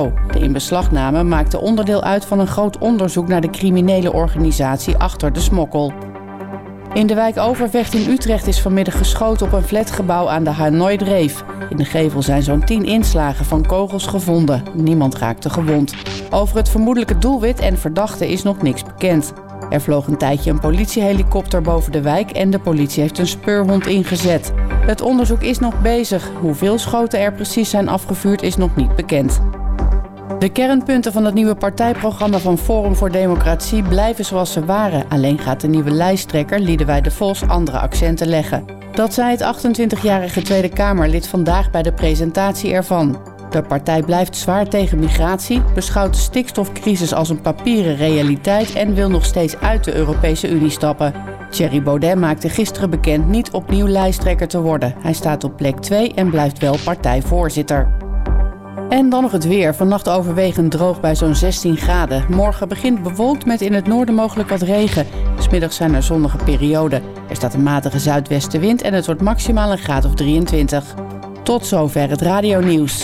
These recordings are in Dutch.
Marokko. De inbeslagname maakte onderdeel uit van een groot onderzoek naar de criminele organisatie achter de smokkel. In de wijk Overvecht in Utrecht is vanmiddag geschoten op een flatgebouw aan de Hanoi-Dreef. In de gevel zijn zo'n 10 inslagen van kogels gevonden. Niemand raakte gewond. Over het vermoedelijke doelwit en verdachte is nog niks bekend. Er vloog een tijdje een politiehelikopter boven de wijk en de politie heeft een speurhond ingezet. Het onderzoek is nog bezig. Hoeveel schoten er precies zijn afgevuurd is nog niet bekend. De kernpunten van het nieuwe partijprogramma van Forum voor Democratie blijven zoals ze waren. Alleen gaat de nieuwe lijsttrekker Liedewij de Vos andere accenten leggen. Dat zei het 28-jarige Tweede Kamerlid vandaag bij de presentatie ervan. De partij blijft zwaar tegen migratie, beschouwt de stikstofcrisis als een papieren realiteit en wil nog steeds uit de Europese Unie stappen. Thierry Baudet maakte gisteren bekend niet opnieuw lijsttrekker te worden. Hij staat op plek 2 en blijft wel partijvoorzitter. En dan nog het weer. Vannacht overwegend droog bij zo'n 16 graden. Morgen begint bewolkt met in het noorden mogelijk wat regen. 's Middags zijn er zonnige perioden. Er staat een matige zuidwestenwind en het wordt maximaal een graad of 23. Tot zover het radionieuws.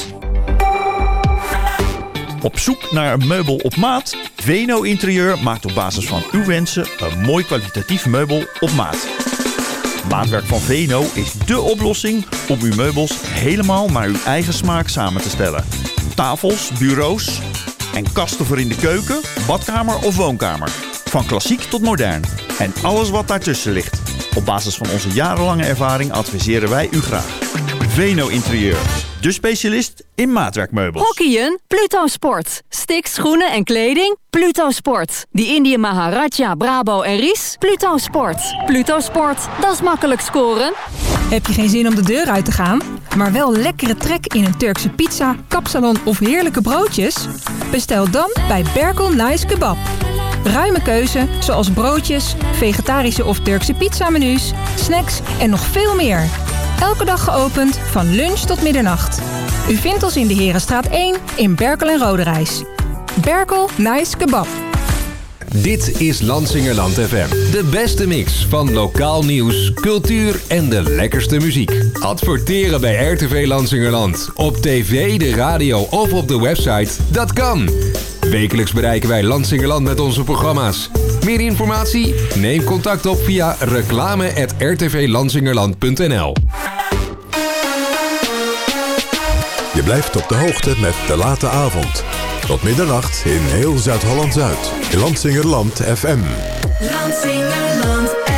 Op zoek naar een meubel op maat? Veno Interieur maakt op basis van uw wensen een mooi kwalitatief meubel op maat. Maatwerk van Veno is dé oplossing om uw meubels helemaal naar uw eigen smaak samen te stellen. Tafels, bureaus en kasten voor in de keuken, badkamer of woonkamer. Van klassiek tot modern. En alles wat daartussen ligt. Op basis van onze jarenlange ervaring adviseren wij u graag. Veno Interieur. De specialist in maatwerkmeubels. Hockeyen? Pluto Sport. Sticks, schoenen en kleding? Pluto Sport. Die Indië Maharaja, Brabo en Ries? Pluto Sport. Pluto Sport, dat is makkelijk scoren. Heb je geen zin om de deur uit te gaan, maar wel lekkere trek in een Turkse pizza, kapsalon of heerlijke broodjes? Bestel dan bij Berkel Nice Kebab. Ruime keuze, zoals broodjes, vegetarische of Turkse pizzamenu's, snacks en nog veel meer. Elke dag geopend, van lunch tot middernacht. U vindt ons in de Herenstraat 1 in Berkel en Roderijs. Berkel Nice Kebab. Dit is Lansingerland FM. De beste mix van lokaal nieuws, cultuur en de lekkerste muziek. Adverteren bij RTV Lansingerland. Op tv, de radio of op de website. Dat kan. Wekelijks bereiken wij Lansingerland met onze programma's. Meer informatie? Neem contact op via reclame@rtvlansingerland.nl. Je blijft op de hoogte met De Late Avond. Tot middernacht in heel Zuid-Holland-Zuid. Lansingerland FM. Lansingerland FM.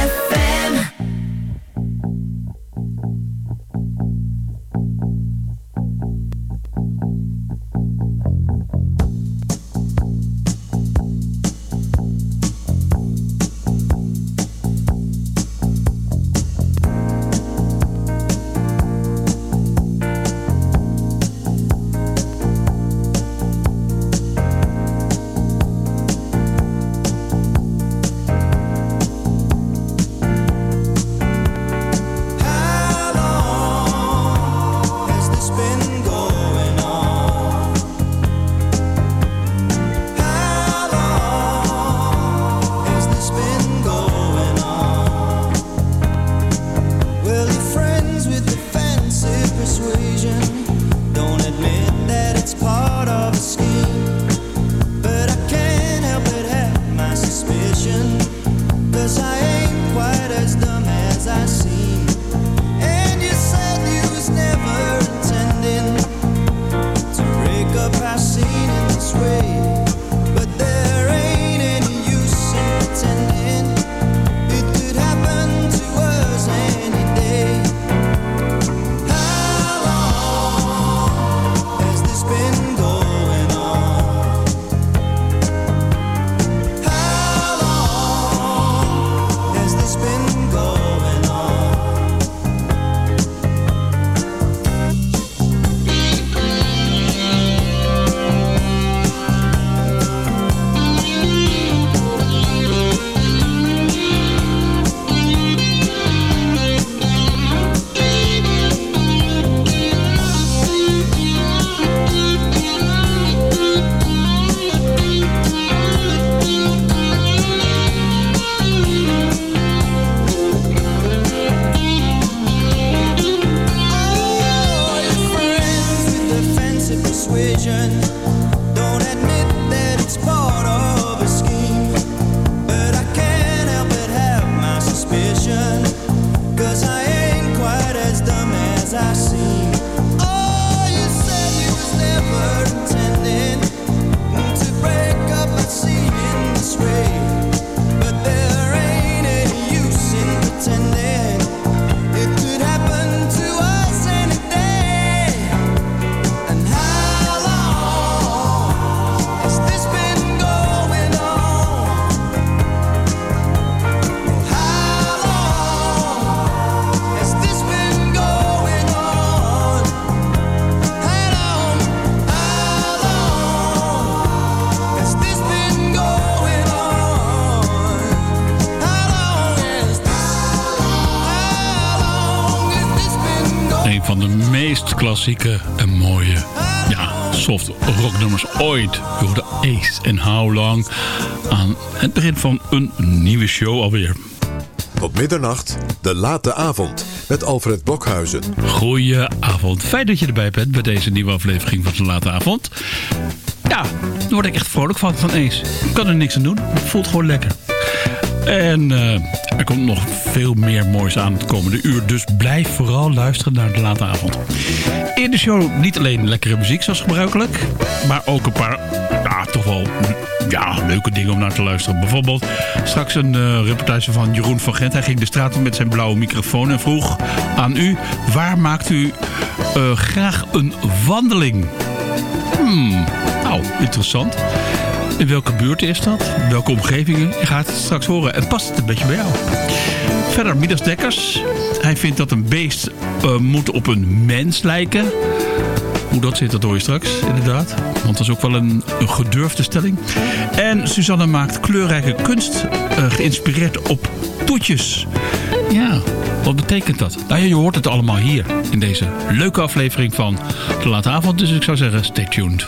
klassieke en mooie, soft rocknummers ooit. We hoorden Ace en How Long aan het begin van een nieuwe show alweer. Tot middernacht, de late avond met Alfred Blokhuizen. Goedenavond. Fijn dat je erbij bent bij deze nieuwe aflevering van de late avond. Ja, daar word ik echt vrolijk van Ace. Ik kan er niks aan doen. Het voelt gewoon lekker. En er komt nog veel meer moois aan het komende uur. Dus blijf vooral luisteren naar de late avond. In de show niet alleen lekkere muziek zoals gebruikelijk. Maar ook een paar, toch wel leuke dingen om naar te luisteren. Bijvoorbeeld straks een reportage van Jeroen van Gent. Hij ging de straat op met zijn blauwe microfoon en vroeg aan u: waar maakt u graag een wandeling? Nou, interessant. In welke buurt is dat? Welke omgevingen? Je gaat het straks horen. En past het een beetje bij jou? Verder Midas Dekkers. Hij vindt dat een beest moet op een mens lijken. Hoe dat zit, dat hoor je straks, inderdaad. Want dat is ook wel een gedurfde stelling. En Suzanne maakt kleurrijke kunst geïnspireerd op toetjes. Ja, wat betekent dat? Nou ja, je hoort het allemaal hier in deze leuke aflevering van de late avond. Dus ik zou zeggen, stay tuned.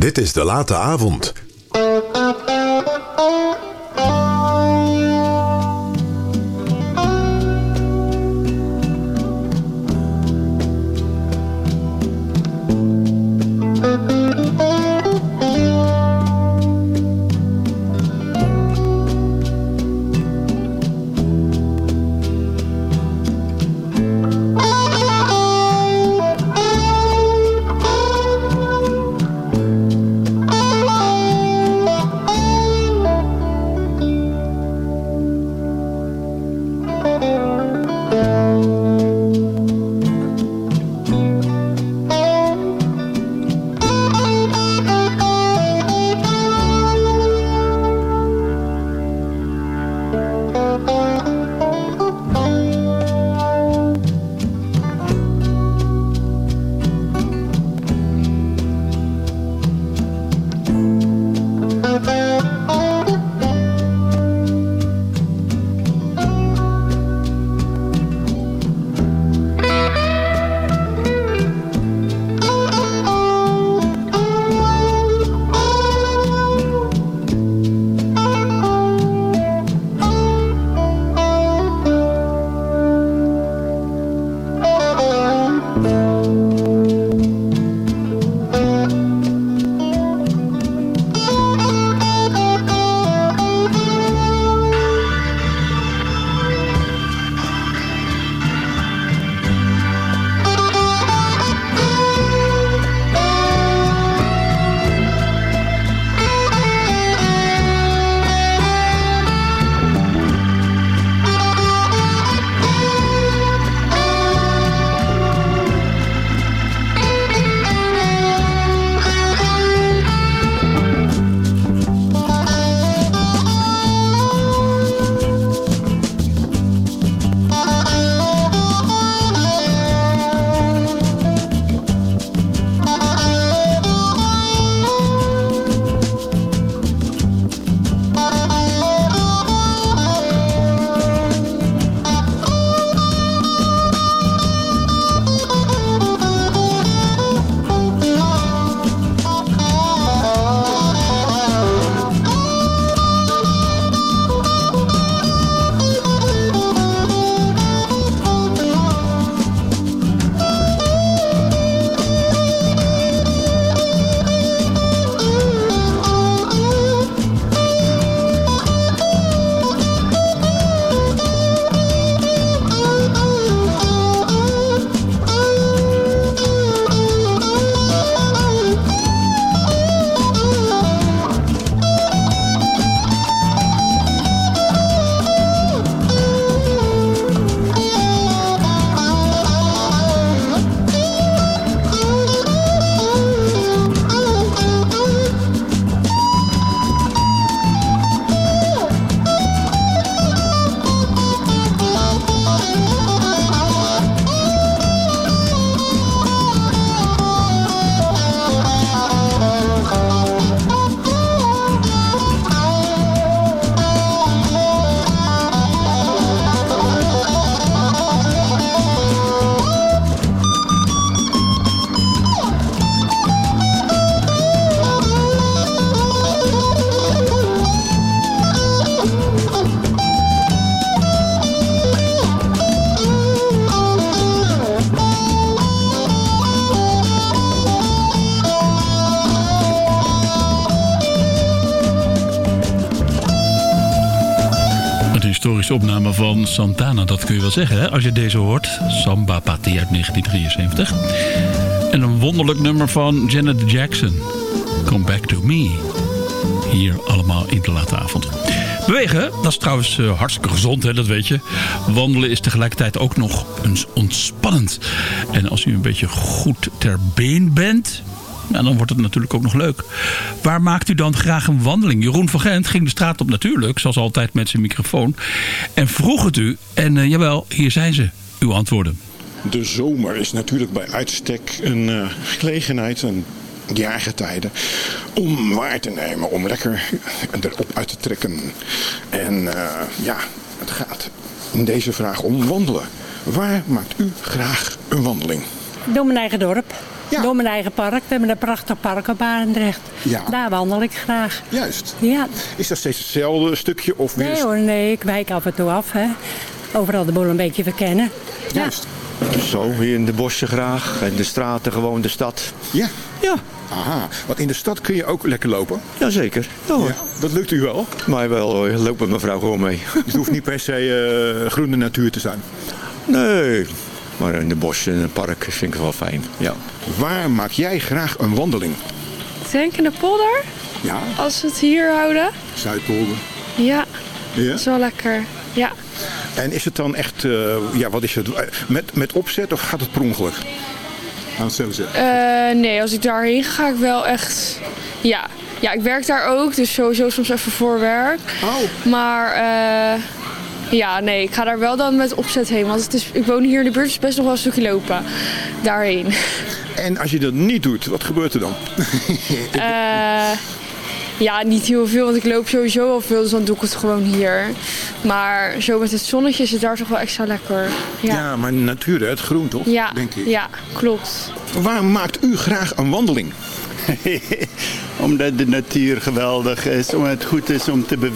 Dit is De Late Avond. historische opname van Santana, dat kun je wel zeggen, hè? Als je deze hoort. Samba Pati uit 1973. En een wonderlijk nummer van Janet Jackson. Come Back to Me. Hier allemaal in de late avond. Bewegen, dat is trouwens hartstikke gezond, hè, dat weet je. Wandelen is tegelijkertijd ook nog eens ontspannend. En als u een beetje goed ter been bent, nou, dan wordt het natuurlijk ook nog leuk. Waar maakt u dan graag een wandeling? Jeroen van Gent ging de straat op natuurlijk, zoals altijd met zijn microfoon. En vroeg het u. En jawel, hier zijn ze, uw antwoorden. De zomer is natuurlijk bij uitstek een gelegenheid, een jaargetijde, om waar te nemen, om lekker erop uit te trekken. En het gaat in deze vraag om wandelen. Waar maakt u graag een wandeling? Door mijn eigen dorp. Ja. Door mijn eigen park. We hebben een prachtig park op Barendrecht. Ja. Daar wandel ik graag. Juist. Ja. Is dat steeds hetzelfde stukje? Of weer Nee hoor, nee. Ik wijk af en toe af. Hè. Overal de boel een beetje verkennen. Juist. Zo, hier in de bossen graag. En de straten, gewoon de stad. Ja. Ja. Aha, want in de stad kun je ook lekker lopen. Jazeker. Ja, Ja, dat lukt u wel. mij wel hoor. Loop met mevrouw gewoon mee. Dus het hoeft niet per se groene natuur te zijn. Nee. Maar in de bossen en het park vind ik wel fijn. Ja. Waar maak jij graag een wandeling? Ik denk in de polder, Ja, als we het hier houden. Zuidpolder. Ja, Ja. dat is wel lekker. Ja. En is het dan echt, wat is het? Met opzet of gaat het per ongeluk? Laat het zo zeggen. Nee, als ik daarheen ga, ga ik wel echt... Ja. Ja, ik werk daar ook, dus sowieso soms even voor werk. Oh. Maar ja, nee, ik ga daar wel dan met opzet heen. Want ik woon hier in de buurt, dus best nog wel een stukje lopen daarheen. En als je dat niet doet, wat gebeurt er dan? Ja, niet heel veel, want ik loop sowieso al veel, dus dan doe ik het gewoon hier. Maar zo met het zonnetje is het daar toch wel extra lekker. Ja, Ja, maar natuur, hè, het groen toch? ja, Denk ik. ja, klopt. Waar maakt u graag een wandeling? Omdat de natuur geweldig is, omdat het goed is om te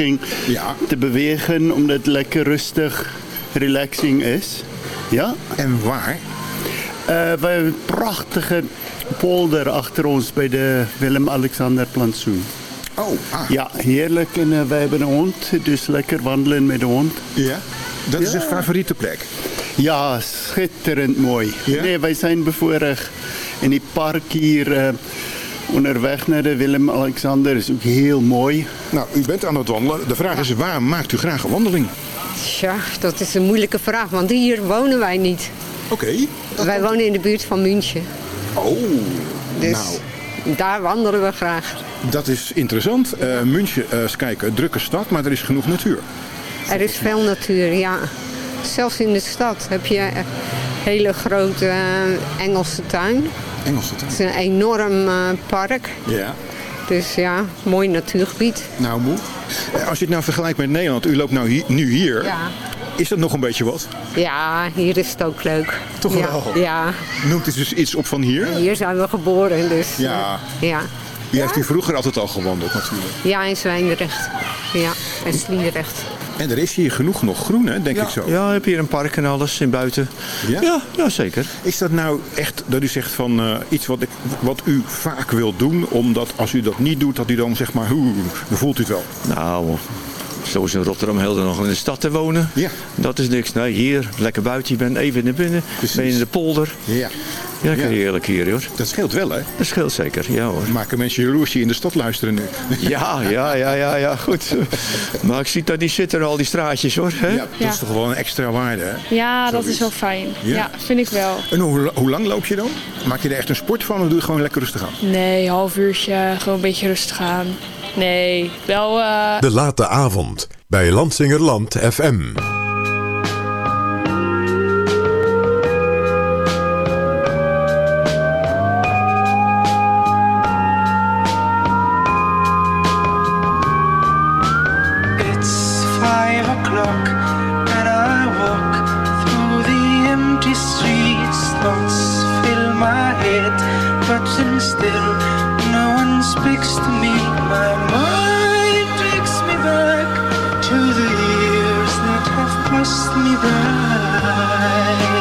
bewegen, omdat het lekker rustig, relaxing is. Ja? En waar? We hebben een prachtige polder achter ons bij de Willem-Alexander plantsoen. Oh, ah. Ja, heerlijk. En wij hebben een hond, dus lekker wandelen met de hond. Ja? Dat is uw favoriete plek? Ja, schitterend mooi. Ja? Nee, wij zijn bevoorrecht in die park hier onderweg naar de Willem-Alexander. Is ook heel mooi. Nou, u bent aan het wandelen. De vraag is, waar maakt u graag een wandeling? Tja, dat is een moeilijke vraag, want hier wonen wij niet. Oké. Wij wonen in de buurt van München. Oh, Dus nou, daar wandelen we graag. dat is interessant. München, eens kijken, een drukke stad, maar er is genoeg natuur. Er is veel natuur, ja. Zelfs in de stad heb je een hele grote Engelse tuin. Engelse tuin? Het is een enorm park. Ja. Dus ja, mooi natuurgebied. Nou, moe. Als je het nou vergelijkt met Nederland, u loopt nou nu hier. Ja. Is dat nog een beetje wat? Ja, hier is het ook leuk. Toch ja, wel? Ja. Noemt het dus iets op van hier? Hier zijn we geboren, dus Ja. ja. Die heeft u vroeger altijd al gewandeld natuurlijk. Ja, in Zwijndrecht. Ja, en Sliedrecht. En er is hier genoeg nog groen, hè, denk ik zo. Ja, heb je hier een park en alles in buiten. Ja? Ja, zeker. Is dat nou echt dat u zegt van iets wat u vaak wilt doen, omdat als u dat niet doet, dat u dan zeg maar, hoe voelt u het wel? Nou, zoals in Rotterdam heel nog in de stad te wonen. Ja. Dat is niks. Nee, hier, lekker buiten. Je bent even naar binnen. Precies. Ben je in de polder. Ja. Ja, lekker Ja. heerlijk hier hoor. Dat scheelt wel, hè? Dat scheelt zeker, ja hoor. Maken mensen jaloers die in de stad luisteren nu? Ja, goed. Maar ik zie dat die zitten al die straatjes hoor. Hè? Ja, dat is toch wel een extra waarde, hè? Ja, dat Zoiets. is wel fijn. Ja. Ja, vind ik wel. En hoe lang loop je dan? Maak je er echt een sport van of doe je gewoon lekker rustig aan? Nee, half uurtje, gewoon een beetje rustig aan. Nee, wel... De late avond bij Lansingerland FM. It's 5 o'clock and I walk through the empty streets. Thoughts fill my head, but still no one speaks to me. My mind takes me back to the years that have passed me by.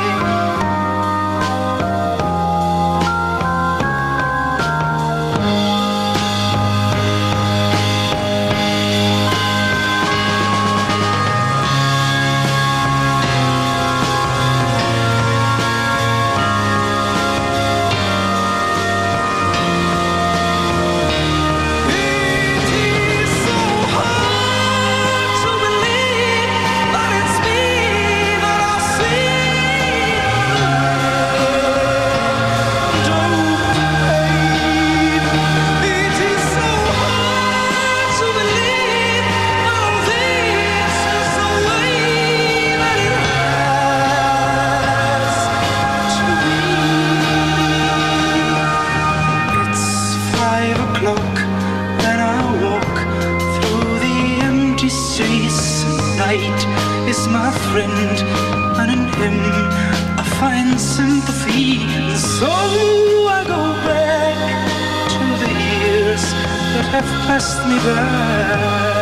Is my friend, and in him I find sympathy. And so I go back to the years that have passed me by.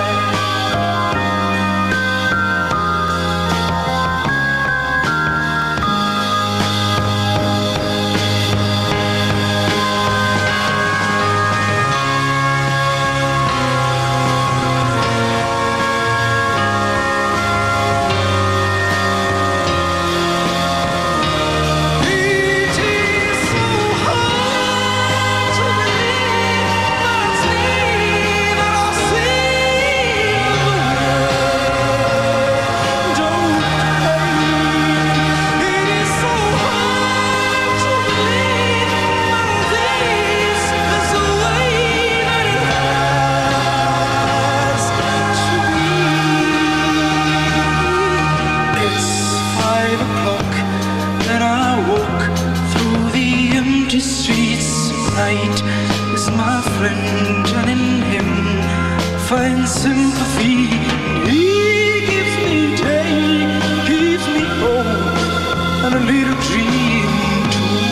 Find sympathy. He gives me day, gives me hope, and a little dream too.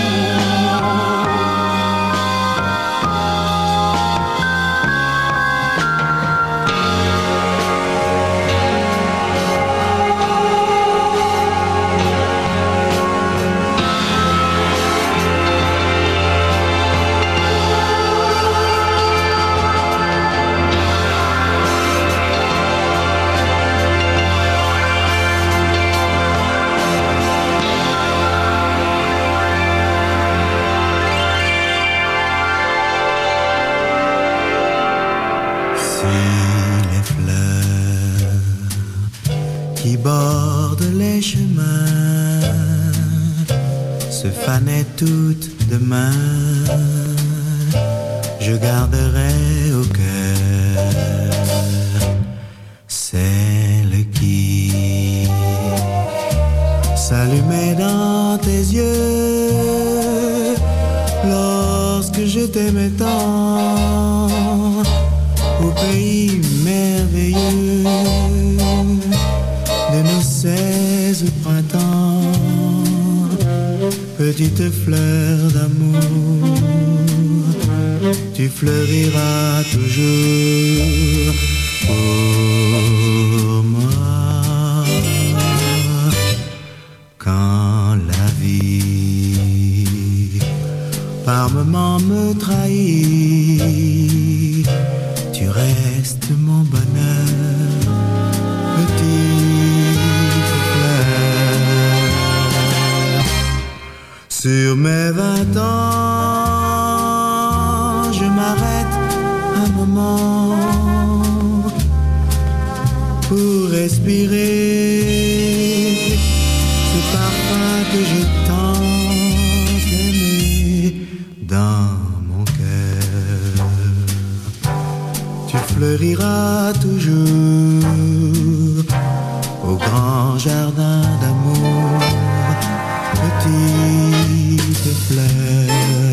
Toutes demain, je garderai au cœur celle qui s'allumait dans tes yeux lorsque je t'aimais tant au pays merveilleux de nos 16 printemps. Petite fleur d'amour, tu fleuriras toujours pour moi. Quand la vie par moments me trahit, tu restes mon bonheur, petite fleur. Sur mes 20 ans, je m'arrête un moment pour respirer ce parfum que j'ai tant aimé dans mon cœur. Tu fleuriras toujours au grand jardin d'amour, petite fleur.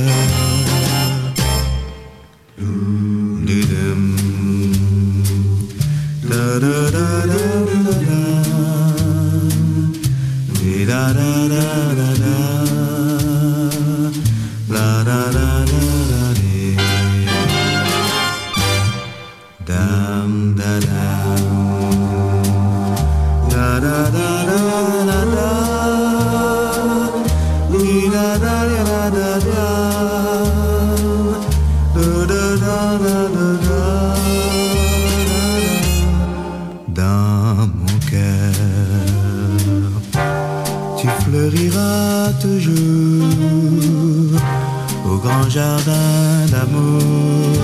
Dans mon cœur, tu fleuriras toujours au grand jardin d'amour,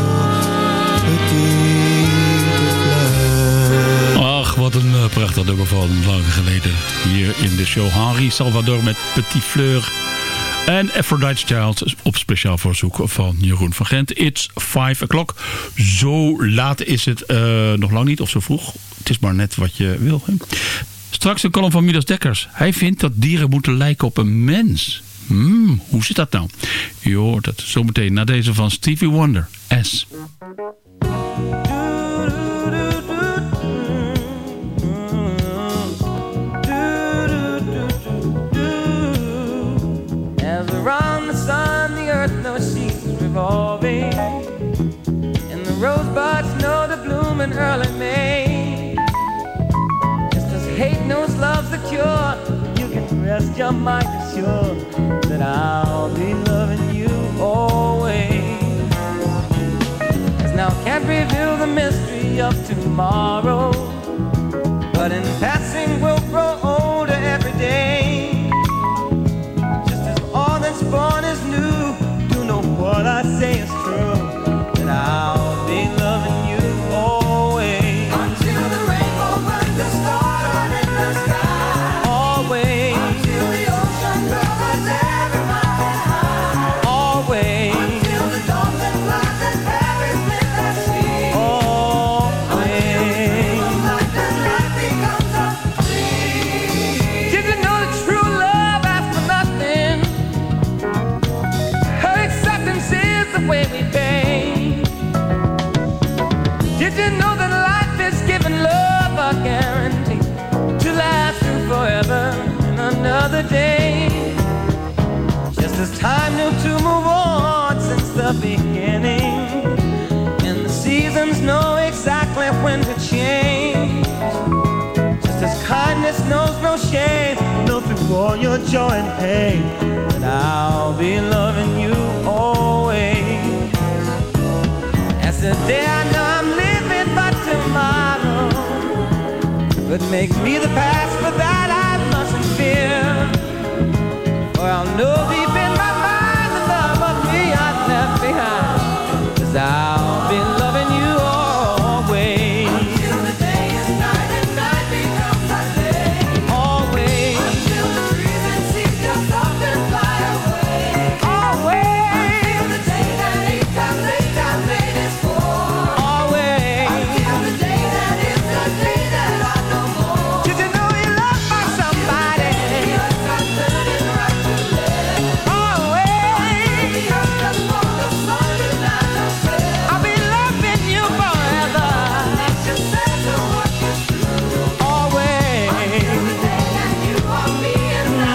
petite fleur. Ach, wat een prachtig nummer van lang geleden. Hier in de show Henri Salvador met Petit Fleur. En Aphrodite's Child op speciaal verzoek van Jeroen van Gent. It's 5 o'clock. Zo laat is het nog lang niet, of zo vroeg. Het is maar net wat je wil. Hè? Straks een column van Midas Dekkers. Hij vindt dat dieren moeten lijken op een mens. Hoe zit dat nou? Je hoort het zometeen na deze van Stevie Wonder. S. hate knows love's the cure, you can rest your mind assured that I'll be loving you always. 'Cause now can't reveal the mystery of tomorrow, but in passing we'll grow older every day. Just as all that's born is new, do know what I say is true, that I'll be loving you always. Until the rainbow burns the star in the sky. Always. Until the ocean covers every mountain high. Always. Until the dolphin flies and Paris with the sea. Always. Life becomes a dream. Did you know that true love asks for nothing? Her acceptance is the way we pay. Did you know that life is giving love a guarantee to last through forever and another day? Just as time knew to move on since the beginning, and the seasons know exactly when to change. Just as kindness knows no shame, know through all your joy and pain, that I'll be loving you always. As the day I know I'm living but tomorrow, but makes me the past, for that I mustn't fear. For I'll know deep in my mind the love of me I've left behind, 'cause I'll be loving you always. Until the day is night and night becomes a day. Always. Until the trees and seas come soft and fly away. Always. Until the day that ain't come late is for. Always. Until the day that is the day that I know more. Did you know you loved by somebody? Yes, I said it right to live. Always. Until the earth for the sun and not the fair. I'll be loving you forever. Let you say the what is true. Always. Until the day that you are me and I.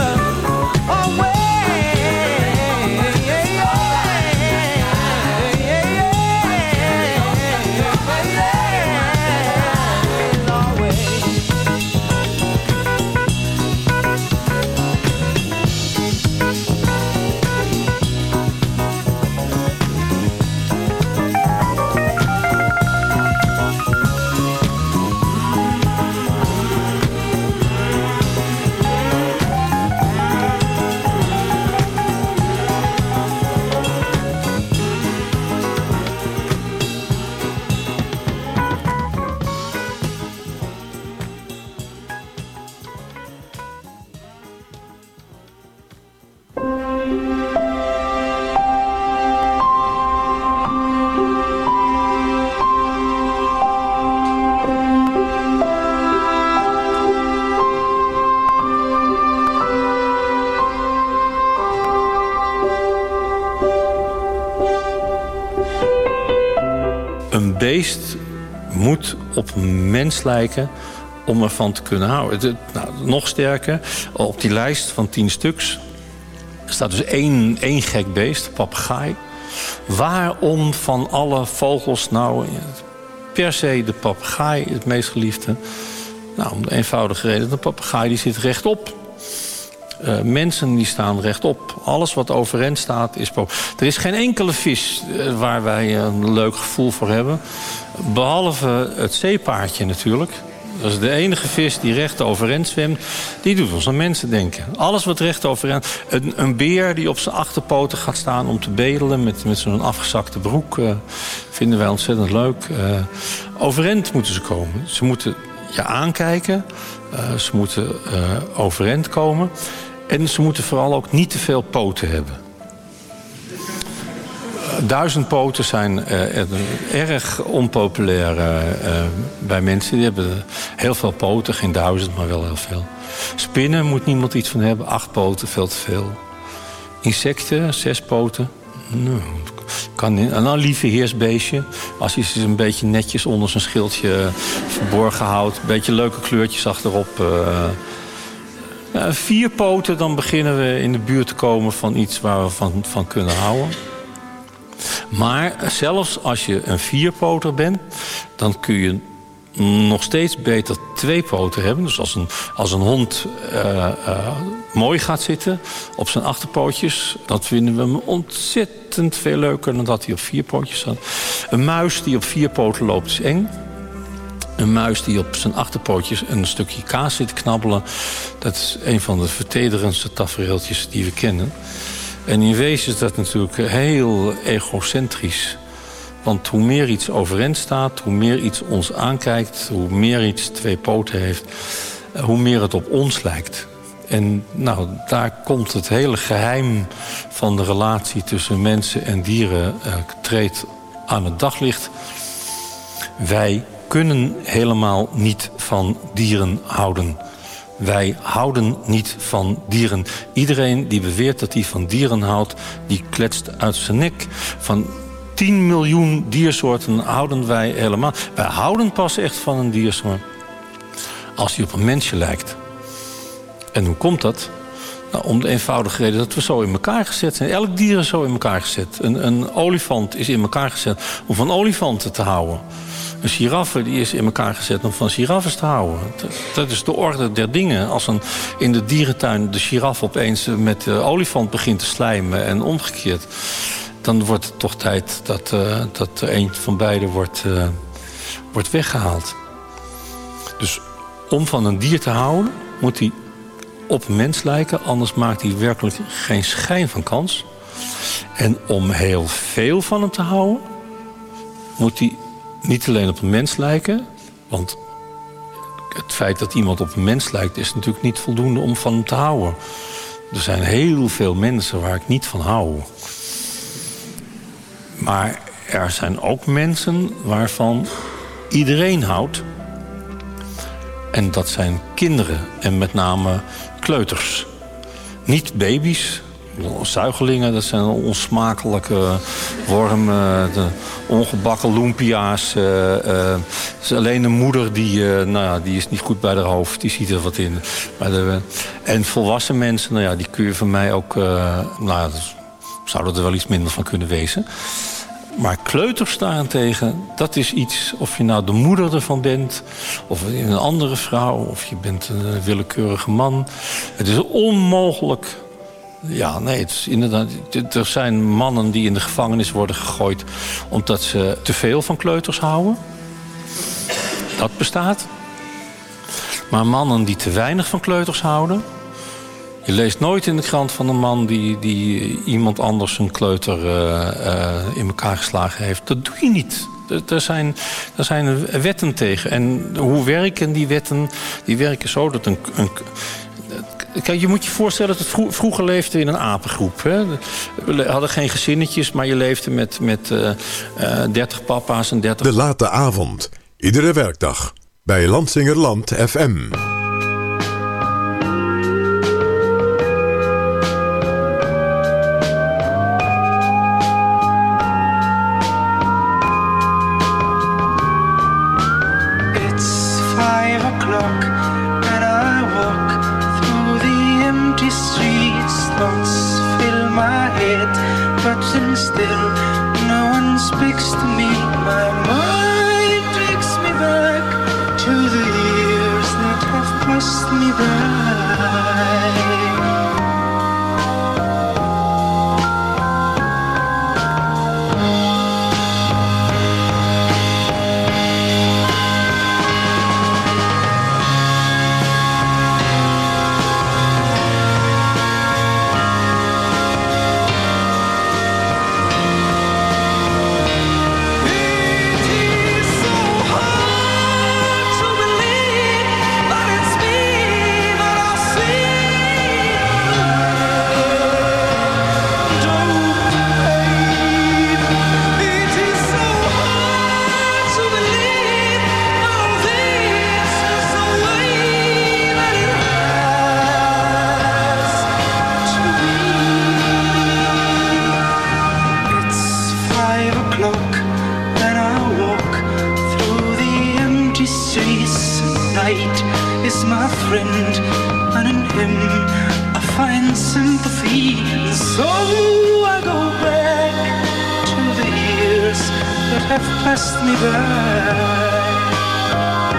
Een beest moet op een mens lijken om ervan te kunnen houden. Nog sterker, op die lijst van 10 stuks staat dus één gek beest, een papegaai. Waarom van alle vogels nou per se de papegaai het meest geliefde? Nou, om de eenvoudige reden, de papegaai die zit rechtop. Mensen die staan rechtop. Alles wat overeind staat is... Er is geen enkele vis waar wij een leuk gevoel voor hebben. Behalve het zeepaardje natuurlijk. Dat is de enige vis die recht overeind zwemt. Die doet ons aan mensen denken. Alles wat recht overeind... Een beer die op zijn achterpoten gaat staan om te bedelen... met zo'n afgezakte broek... vinden wij ontzettend leuk. Overeind moeten ze komen. Ze moeten je aankijken. Ze moeten overeind komen. En ze moeten vooral ook niet te veel poten hebben. 1000 poten zijn erg onpopulair bij mensen. Die hebben heel veel poten, geen 1000, maar wel heel veel. Spinnen moet niemand iets van hebben. 8 poten, veel te veel. Insecten, 6 poten. Nou, kan niet. En dan lieve heersbeestje. Als hij ze een beetje netjes onder zijn schildje verborgen houdt. Een beetje leuke kleurtjes achterop. 4 poten, dan beginnen we in de buurt te komen van iets waar we van kunnen houden. Maar zelfs als je een 4-poter bent, dan kun je nog steeds beter 2 poten hebben. Dus als een hond mooi gaat zitten op zijn achterpootjes, dan vinden we hem ontzettend veel leuker dan dat hij op 4 pootjes staat. Een muis die op 4 poten loopt is eng. Een muis die op zijn achterpootjes een stukje kaas zit te knabbelen, dat is een van de vertederendste tafereeltjes die we kennen. En in wezen is dat natuurlijk heel egocentrisch. Want hoe meer iets overeind staat, hoe meer iets ons aankijkt, hoe meer iets 2 poten heeft, hoe meer het op ons lijkt. En nou, daar komt het hele geheim van de relatie tussen mensen en dieren treedt aan het daglicht. Wij kunnen helemaal niet van dieren houden. Wij houden niet van dieren. Iedereen die beweert dat hij van dieren houdt, die kletst uit zijn nek. Van 10 miljoen diersoorten houden wij helemaal. Wij houden pas echt van een diersoort als hij op een mensje lijkt. En hoe komt dat? Nou, om de eenvoudige reden dat we zo in elkaar gezet zijn. Elk dier is zo in elkaar gezet. Een olifant is in elkaar gezet om van olifanten te houden. Een giraffe die is in elkaar gezet om van giraffes te houden. Dat is de orde der dingen. Als in de dierentuin de giraffe opeens met de olifant begint te slijmen en omgekeerd, dan wordt het toch tijd dat er een van beiden wordt weggehaald. Dus om van een dier te houden, moet hij op een mens lijken, anders maakt hij werkelijk geen schijn van kans. En om heel veel van hem te houden, moet hij niet alleen op een mens lijken, want het feit dat iemand op een mens lijkt is natuurlijk niet voldoende om van hem te houden. Er zijn heel veel mensen waar ik niet van hou. Maar er zijn ook mensen waarvan iedereen houdt. En dat zijn kinderen en met name kleuters. Niet baby's. Zuigelingen, dat zijn onsmakelijke wormen, de ongebakken lumpia's. Het is alleen de moeder die is niet goed bij haar hoofd, die ziet er wat in. En volwassen mensen, die kun je van mij ook, zouden er wel iets minder van kunnen wezen. Maar kleuters daarentegen, dat is iets, of je nou de moeder ervan bent, of een andere vrouw, of je bent een willekeurige man. Het is onmogelijk. Ja, nee, het is inderdaad. Er zijn mannen die in de gevangenis worden gegooid omdat ze te veel van kleuters houden. Dat bestaat. Maar mannen die te weinig van kleuters houden. Je leest nooit in de krant van een man die iemand anders een kleuter in elkaar geslagen heeft. Dat doe je niet. Er zijn wetten tegen. En hoe werken die wetten? Die werken zo dat kijk, je moet je voorstellen dat het vroeger leefde in een apengroep. Hè? We hadden geen gezinnetjes, maar je leefde met 30 papa's en 30... De late avond. Iedere werkdag. Bij Lansingerland FM. It's 5 o'clock and I walk through the empty streets. Thoughts fill my head, but still no one speaks to me. My mind takes me back to the years that have passed me by. Is my friend, and in him I find sympathy. And so I go back to the years that have passed me by.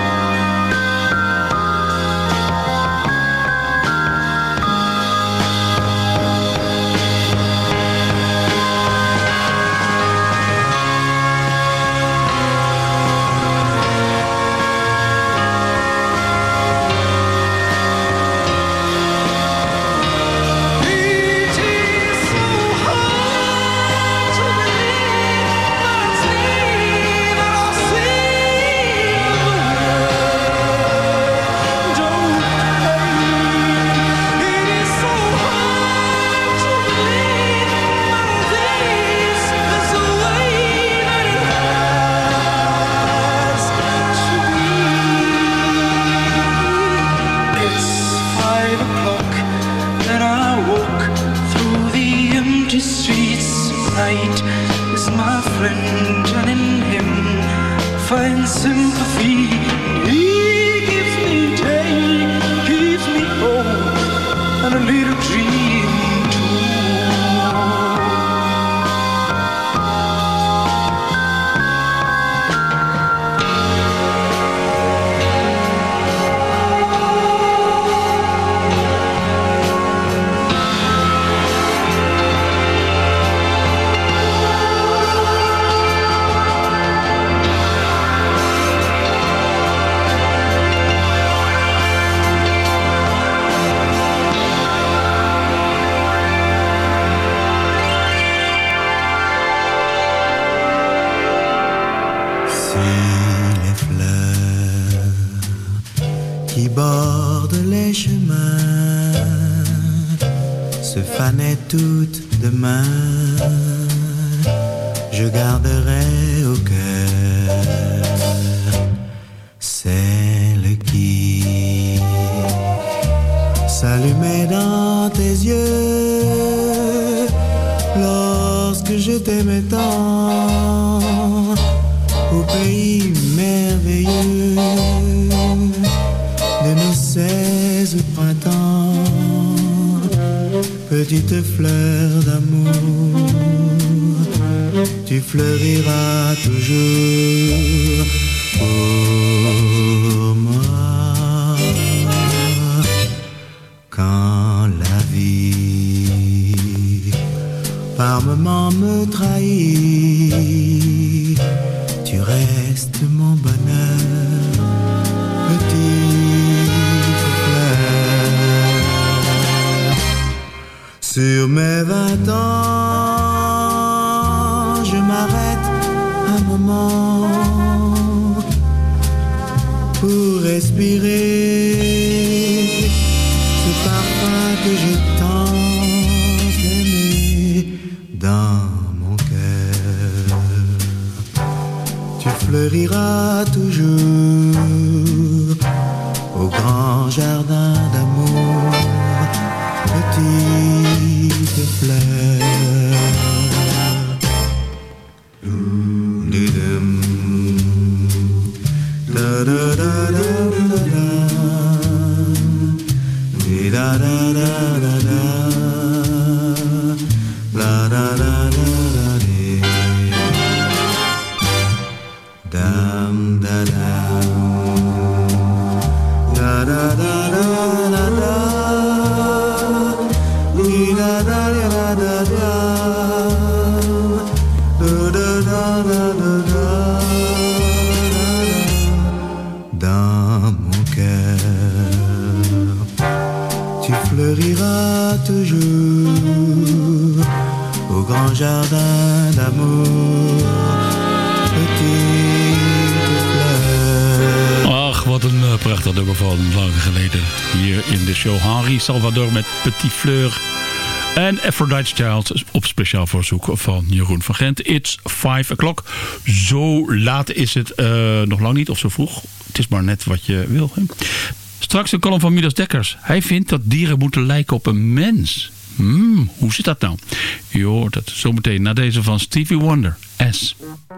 friend, and in him find sympathy. He gives me take, gives me hope, and a little dream too. Borde les chemins se fanaient toutes demain, je garderai au cœur celle qui s'allumait dans tes yeux lorsque je t'aimais tant au pays merveilleux de nos 16 printemps, petite fleur d'amour, tu fleuriras toujours pour moi. Quand la vie par moments me trahit, tu restes mon bonheur, petite fleur. Sur mes 20 ans, je m'arrête un moment pour respirer ce parfum que j'ai tant aimé dans mon cœur. Tu fleuriras toujours au grand jardin d'amour, petite fleur. Dans mon cœur, tu fleuriras toujours au grand jardin d'amour, petite fleur. Ach, wat een prachtig nummer van lang geleden. Hier in de show Henri Salvador met Petit Fleur. En Aphrodite's Child op speciaal verzoek van Jeroen van Gent. It's 5 o'clock. Zo laat is het nog lang niet, of zo vroeg. Het is maar net wat je wil. Hè? Straks een column van Midas Dekkers. Hij vindt dat dieren moeten lijken op een mens. Hoe zit dat nou? Je hoort het zometeen na deze van Stevie Wonder. S.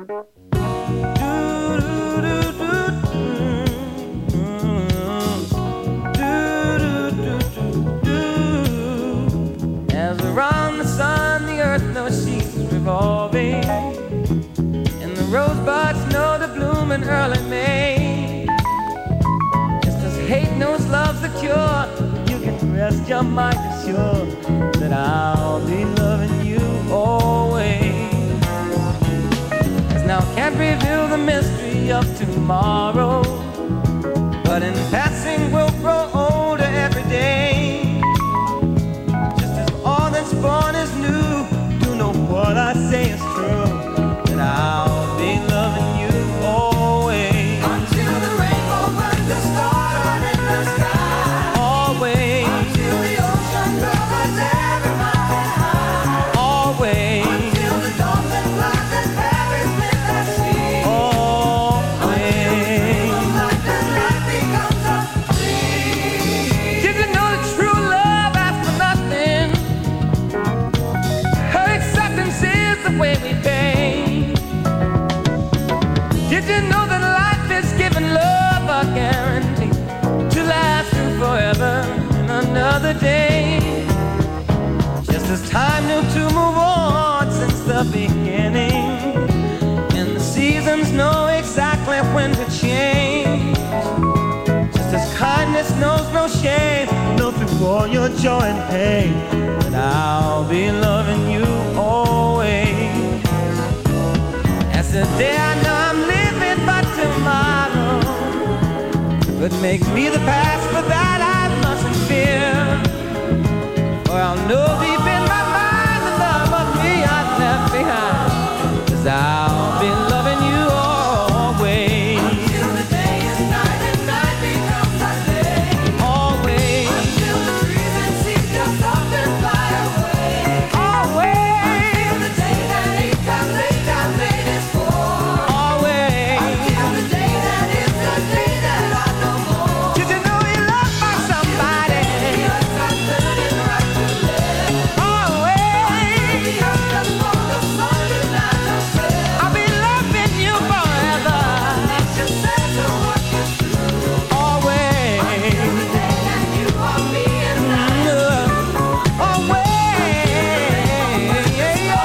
Around the sun, the earth knows she's revolving, and the rosebuds know to bloom in early May. Just as hate knows love's the cure, you can rest your mind assured that I'll be loving you always. 'Cause now can't reveal the mystery of tomorrow, but in passing we'll grow older every day. Born is new, do know what I say is true, that I'll be loving you always. Until the rainbow burns the star in the sky. Always. Until the ocean covers every mountain high. Always. Until the dolphin flies in Paris with the sea. Always. Until the light becomes a dream. another day. Just as time knew to move on since the beginning, and the seasons know exactly when to change. Just as kindness knows no shame, know through all your joy and pain, that I'll be loving you always. As the day I know I'm living but tomorrow, but make me the past, but that I mustn't fear. For I'll know deep in my mind the love of me I left behind, 'cause I'll be loving you always. Until the day is night and night becomes a day. Always. Until the trees and seas just stop and fly away. Always. Until the day that ain't got late, I made it for. Always. Until the day that is the day that I know more. Did you know you loved by somebody? Yes, I said it right to live. Always. Because the song of sun is not the fair. I'll be loving you forever. Let you say to what you do. Always. Until the day that you are me and I. Always. Yeah, yeah.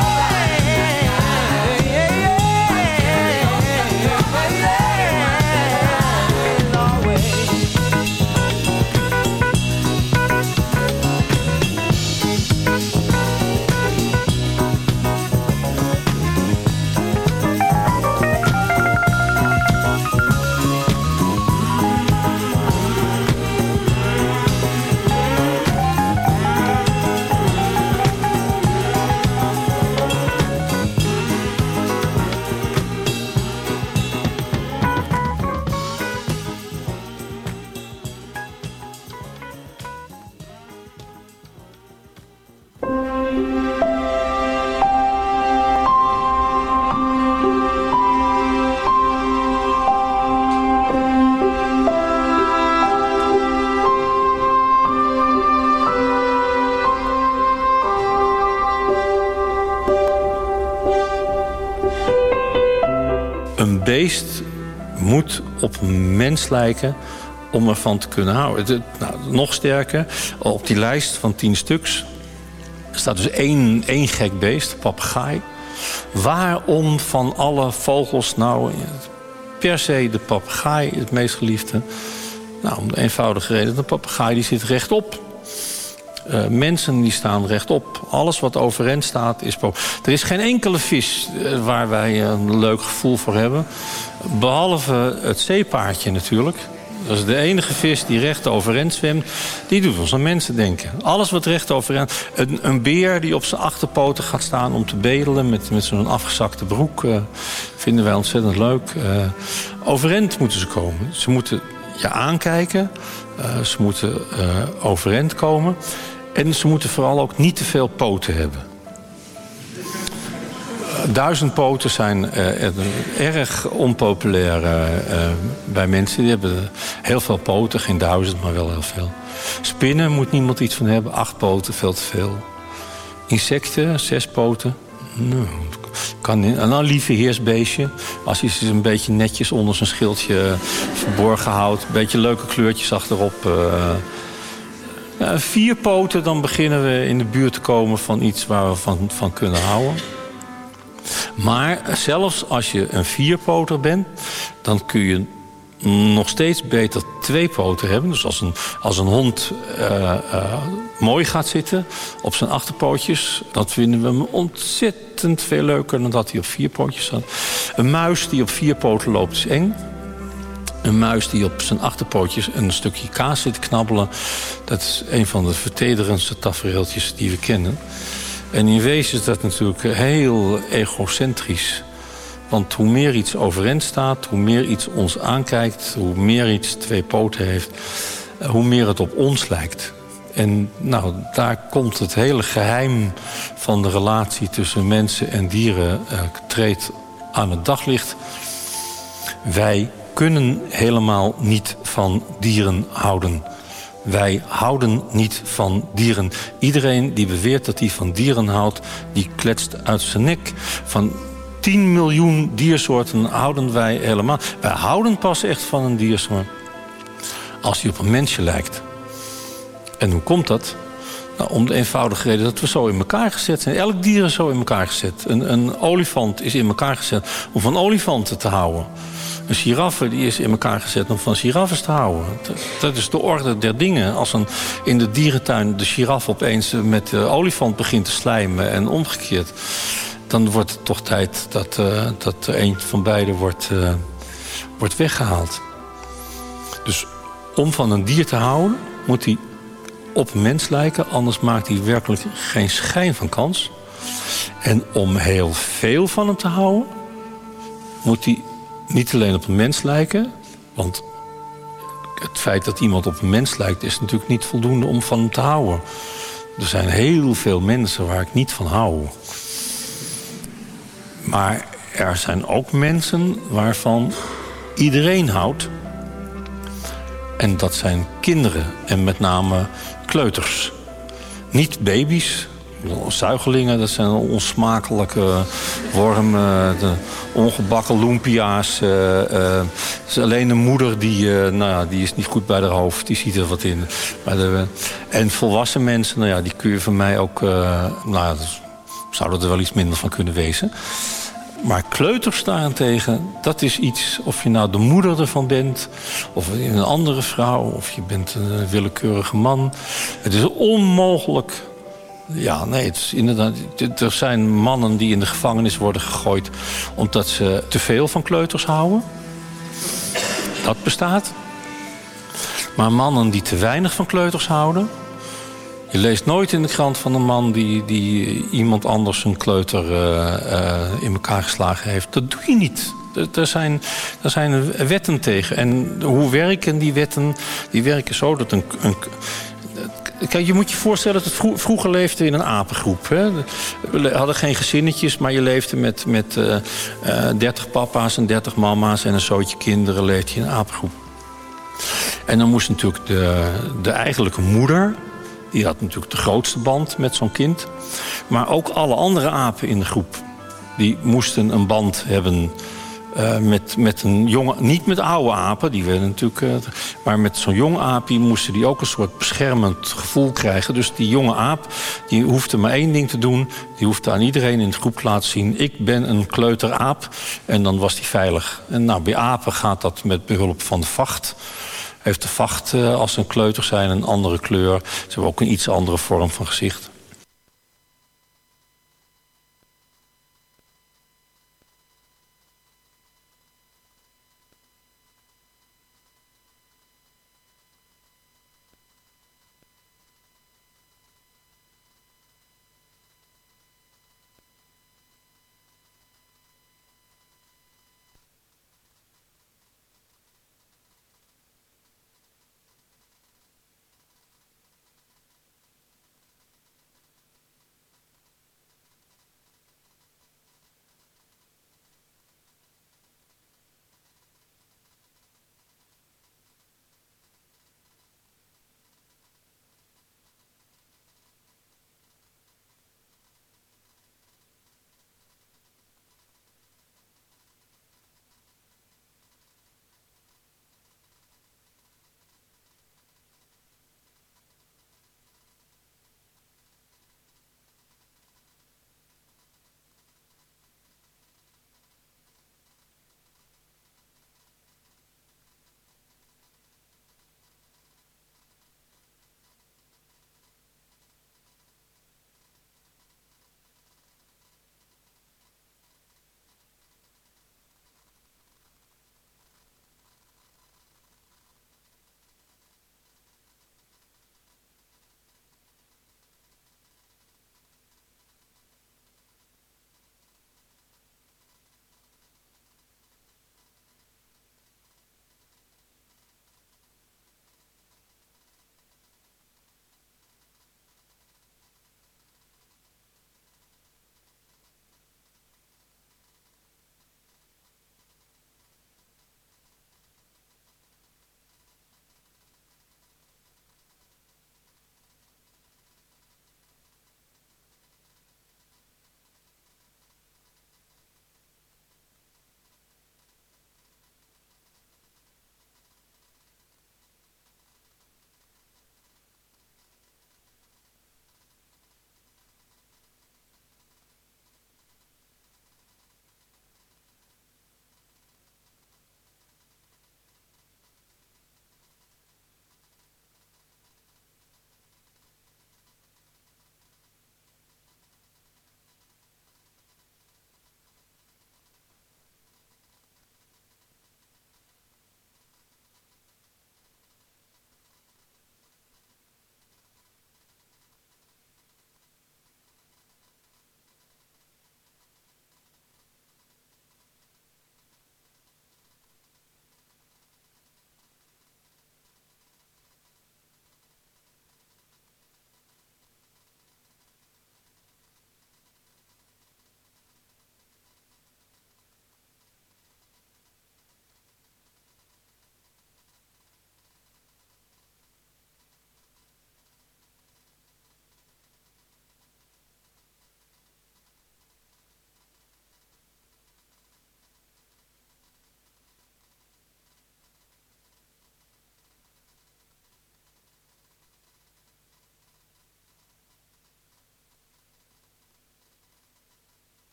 Een beest moet op een mens lijken om ervan te kunnen houden. Nog sterker, op die lijst van 10 stuks staat dus één gek beest, een papegaai. Waarom van alle vogels nou per se de papegaai het meest geliefde? Nou, om de eenvoudige reden, de papegaai die zit rechtop. Mensen die staan rechtop. Alles wat overeind staat is... Er is geen enkele vis waar wij een leuk gevoel voor hebben. Behalve het zeepaardje natuurlijk. Dat is de enige vis die recht overeind zwemt. Die doet ons aan mensen denken. Alles wat recht overeind... Een beer die op zijn achterpoten gaat staan om te bedelen... met zo'n afgezakte broek... vinden wij ontzettend leuk. Overeind moeten ze komen. Ze moeten je aankijken. Ze moeten overeind komen. En ze moeten vooral ook niet te veel poten hebben. 1000 poten zijn erg onpopulair bij mensen. Die hebben heel veel poten, geen 1000, maar wel heel veel. Spinnen moet niemand iets van hebben. 8 poten, veel te veel. Insecten, 6 poten. Nou, kan niet. En dan lieve heersbeestje. Als hij ze een beetje netjes onder zijn schildje verborgen houdt. Een beetje leuke kleurtjes achterop. 4 poten, dan beginnen we in de buurt te komen van iets waar we van kunnen houden. Maar zelfs als je een 4-poter bent, dan kun je nog steeds beter 2 poten hebben. Dus als een hond mooi gaat zitten op zijn achterpootjes, dan vinden we hem ontzettend veel leuker dan dat hij op 4 pootjes staat. Een muis die op 4 poten loopt is eng. Een muis die op zijn achterpootjes een stukje kaas zit te knabbelen, dat is een van de vertederendste tafereeltjes die we kennen. En in wezen is dat natuurlijk heel egocentrisch. Want hoe meer iets overeind staat, hoe meer iets ons aankijkt, hoe meer iets 2 poten heeft, hoe meer het op ons lijkt. En nou, daar komt het hele geheim van de relatie tussen mensen en dieren treedt aan het daglicht. Wij kunnen helemaal niet van dieren houden. Wij houden niet van dieren. Iedereen die beweert dat hij van dieren houdt, die kletst uit zijn nek. Van 10 miljoen diersoorten houden wij helemaal. Wij houden pas echt van een diersoort als hij op een mensje lijkt. En hoe komt dat? Nou, om de eenvoudige reden dat we zo in elkaar gezet zijn. Elk dier is zo in elkaar gezet. Een olifant is in elkaar gezet om van olifanten te houden. Een giraffe die is in elkaar gezet om van giraffes te houden. Dat is de orde der dingen. Als in de dierentuin de giraffe opeens met de olifant begint te slijmen en omgekeerd, dan wordt het toch tijd dat een van beiden wordt weggehaald. Dus om van een dier te houden, moet hij op een mens lijken, anders maakt hij werkelijk geen schijn van kans. En om heel veel van hem te houden, moet hij niet alleen op een mens lijken, want het feit dat iemand op een mens lijkt is natuurlijk niet voldoende om van hem te houden. Er zijn heel veel mensen waar ik niet van hou. Maar er zijn ook mensen waarvan iedereen houdt. En dat zijn kinderen en met name kleuters. Niet baby's. Zuigelingen, dat zijn onsmakelijke wormen, de ongebakken lumpia's. Het is alleen de moeder die is niet goed bij haar hoofd. Die ziet er wat in. En volwassen mensen, die kun je van mij ook... zou er wel iets minder van kunnen wezen. Maar kleuters daarentegen, dat is iets... of je nou de moeder ervan bent, of een andere vrouw... of je bent een willekeurige man. Het is onmogelijk... Ja, nee, het is inderdaad... Er zijn mannen die in de gevangenis worden gegooid... omdat ze te veel van kleuters houden. Dat bestaat. Maar mannen die te weinig van kleuters houden... Je leest nooit in de krant van een man die iemand anders een kleuter in elkaar geslagen heeft. Dat doe je niet. Er zijn wetten tegen. En hoe werken die wetten? Die werken zo dat kijk, je moet je voorstellen dat het vroeger leefde in een apengroep. Hè? We hadden geen gezinnetjes, maar je leefde met 30 papa's en 30 mama's en een zootje kinderen leefde je in een apengroep. En dan moest natuurlijk de eigenlijke moeder... Die had natuurlijk de grootste band met zo'n kind. Maar ook alle andere apen in de groep... die moesten een band hebben met een jonge... Niet met oude apen, die werden natuurlijk... maar met zo'n jonge aap moesten die ook een soort beschermend gevoel krijgen. Dus die jonge aap die hoefde maar één ding te doen. Die hoefde aan iedereen in de groep te laten zien... ik ben een kleuteraap. En dan was die veilig. En bij apen gaat dat met behulp van de vacht... Heeft de vacht, als ze een kleuter zijn, een andere kleur. Ze hebben ook een iets andere vorm van gezicht.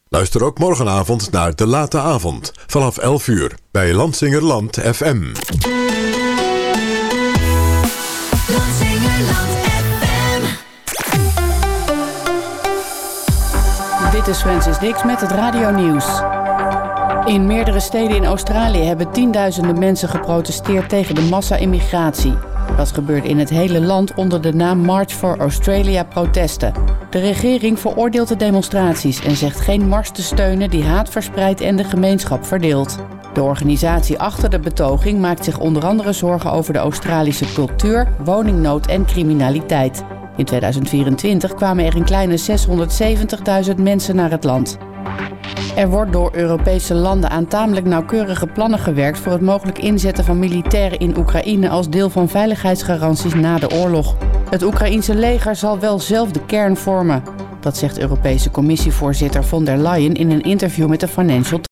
Luister ook morgenavond naar De Late Avond vanaf 11 uur bij Lansingerland FM. Dit is Francis Dix met het radionieuws. In meerdere steden in Australië hebben tienduizenden mensen geprotesteerd tegen de massa-immigratie. Dat gebeurde in het hele land onder de naam March for Australia protesten. De regering veroordeelt de demonstraties en zegt geen mars te steunen die haat verspreidt en de gemeenschap verdeelt. De organisatie achter de betoging maakt zich onder andere zorgen over de Australische cultuur, woningnood en criminaliteit. In 2024 kwamen er een kleine 670.000 mensen naar het land. Er wordt door Europese landen aan tamelijk nauwkeurige plannen gewerkt voor het mogelijk inzetten van militairen in Oekraïne als deel van veiligheidsgaranties na de oorlog. Het Oekraïense leger zal wel zelf de kern vormen. Dat zegt Europese Commissievoorzitter von der Leyen in een interview met de Financial Times.